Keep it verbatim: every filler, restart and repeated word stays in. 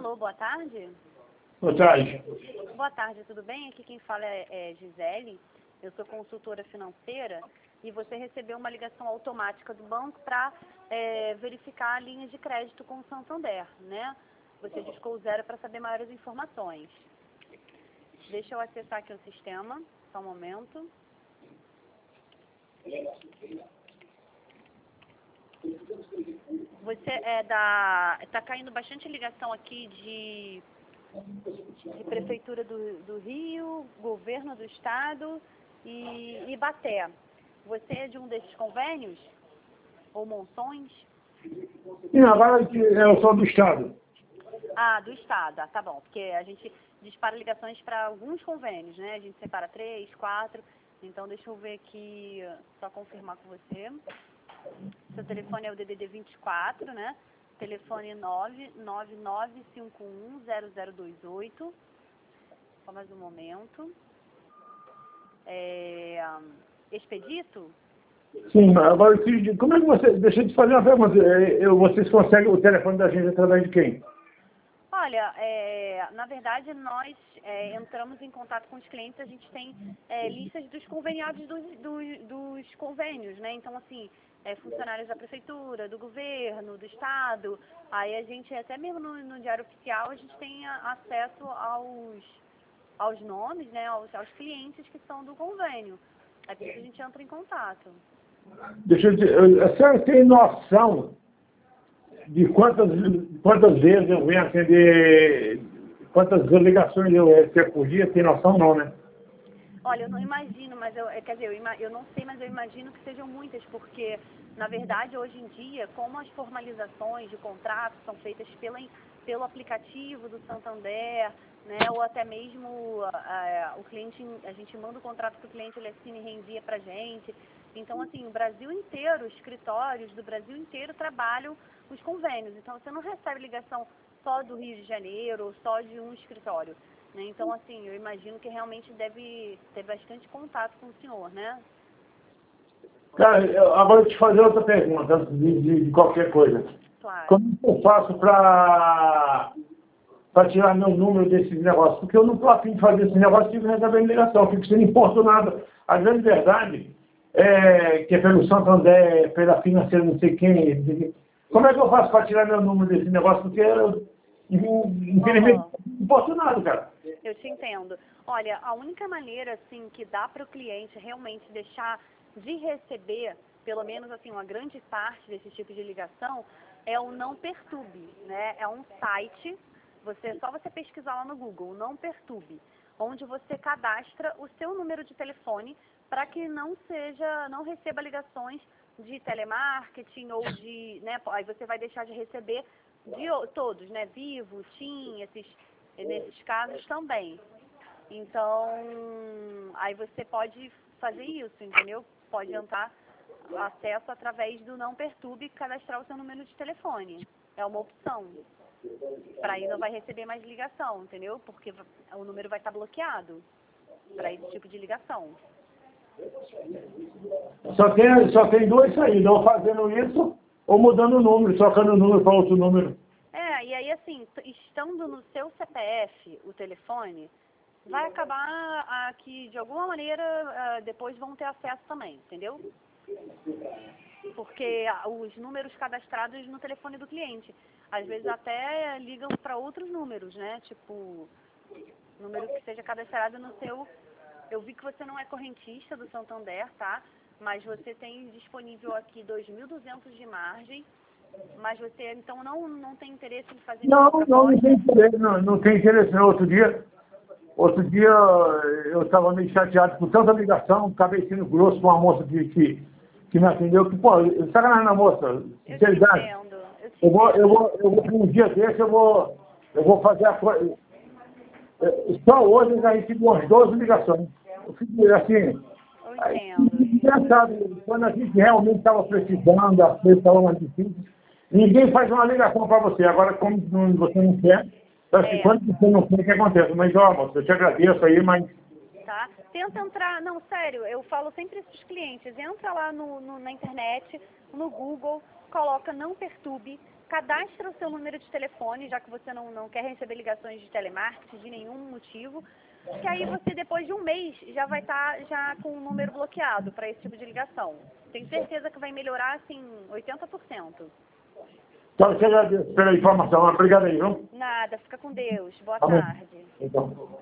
Alô, boa tarde. Boa tarde. Boa tarde, tudo bem? Aqui quem fala é, é Gisele, eu sou consultora financeira e você recebeu uma ligação automática do banco para é, verificar a linha de crédito com o Santander, né? Você discou o zero para saber maiores informações. Deixa eu acessar aqui o sistema, só um momento. Você é da... Está caindo bastante ligação aqui de, de Prefeitura do, do Rio, Governo do Estado e Ibaté. Você é de um desses convênios? Ou monções? Não, agora eu sou do Estado. Ah, do Estado, ah, tá bom. Porque a gente dispara ligações para alguns convênios, né? A gente separa três, quatro. Então, deixa eu ver aqui, só confirmar com você. Seu telefone é o D D D vinte e quatro, né? Telefone nove nove nove cinco um zero zero dois oito. Só mais um momento. É... Expedito? Sim, mas agora como é que você... Deixa eu te fazer uma pergunta. Eu, vocês conseguem o telefone da gente através de quem? Olha, é, na verdade, nós é, entramos em contato com os clientes, a gente tem é, listas dos conveniados dos, dos, dos convênios, né? Então, assim, é, funcionários da prefeitura, do governo, do estado, aí a gente, até mesmo no, no Diário Oficial, a gente tem a, acesso aos, aos nomes, né? Aos, aos clientes que são do convênio. É por isso que a gente entra em contato. Deixa eu dizer, a senhora tem noção de quantas, quantas vezes eu venho atender, quantas ligações eu recebo por dia? Tem noção não, né? Olha, eu não imagino, mas eu, quer dizer, eu, ima, eu não sei, mas eu imagino que sejam muitas, porque, na verdade, hoje em dia, como as formalizações de contrato são feitas pela, pelo aplicativo do Santander, né, ou até mesmo a, a, o cliente, a gente manda o contrato para o cliente, ele assina e reenvia para a gente. Então, assim, o Brasil inteiro, os escritórios do Brasil inteiro trabalham os convênios. Então, você não recebe ligação só do Rio de Janeiro ou só de um escritório. Né? Então, assim, eu imagino que realmente deve ter bastante contato com o senhor, né? Cara, eu, agora eu te fazer outra pergunta, antes de, de, de qualquer coisa. Claro. Como eu faço para para tirar meu número desses negócios? Porque eu não estou afim de fazer esse negócio, fico recebendo ligação, fico sendo importunado. A grande verdade é que é pelo Santander, pela financeira, não sei quem. Não sei quem. Como é que eu faço para tirar meu número desse negócio? Porque eu, infelizmente, Uhum. importunado, cara. Eu te entendo. Olha, a única maneira, assim, que dá para o cliente realmente deixar de receber, pelo menos, assim, uma grande parte desse tipo de ligação, é o Não Perturbe, né? É um site, você, só você pesquisar lá no Google, Não Perturbe, onde você cadastra o seu número de telefone para que não seja, não receba ligações de telemarketing ou de, né? Aí você vai deixar de receber de todos, né? Vivo, TIM, esses... nesses casos também. Então, aí você pode fazer isso, entendeu? Pode entrar acesso através do Não Perturbe e cadastrar o seu número de telefone. É uma opção. Para aí não vai receber mais ligação, entendeu? Porque o número vai estar bloqueado para esse tipo de ligação. Só tem, só tem duas saídas, ou fazendo isso, ou mudando o número, trocando o número para outro número. É, e aí assim, estando no seu C P F, o telefone, vai acabar ah, que de alguma maneira ah, depois vão ter acesso também, entendeu? Porque ah, os números cadastrados no telefone do cliente, às vezes até ligam para outros números, né? Tipo, número que seja cadastrado no seu... Eu vi que você não é correntista do Santander, tá? Mas você tem disponível aqui dois mil e duzentos de margem. Mas você, então, não, não tem interesse em fazer Não, nenhuma não, não proposta? tem interesse, não, não tem interesse. Não. Outro dia, outro dia eu estava meio chateado com tanta ligação, acabei sendo grosso com uma moça que, que, que me atendeu, que, pô, sacanagem na moça, Eu te sinceridade. entendo, eu te Eu vou, entendo. eu vou, eu vou, um dia desse eu vou, eu vou fazer a coisa. Só hoje a gente tem umas doze ligações. Eu fico assim, Eu entendo. engraçado, quando a gente realmente estava precisando, as coisas estavam mais difíceis, ninguém faz uma ligação para você. Agora, como não- você não quer, acho que É, quando você não quer, o que acontece? Mas, ó, moça, eu te agradeço aí, mas tá? Tenta entrar, não, sério, eu falo sempre isso para os clientes, entra lá no, no- na internet, no Google, coloca Não Perturbe, cadastra o seu número de telefone, já que você não, não quer receber ligações de telemarketing de nenhum motivo, que aí você, depois de um mês, já vai estar já com o número bloqueado para esse tipo de ligação. Tenho certeza que vai melhorar, assim, oitenta por cento. Então, eu te agradeço pela informação. Obrigado aí, viu? Nada, fica com Deus. Boa Amém. tarde. Então.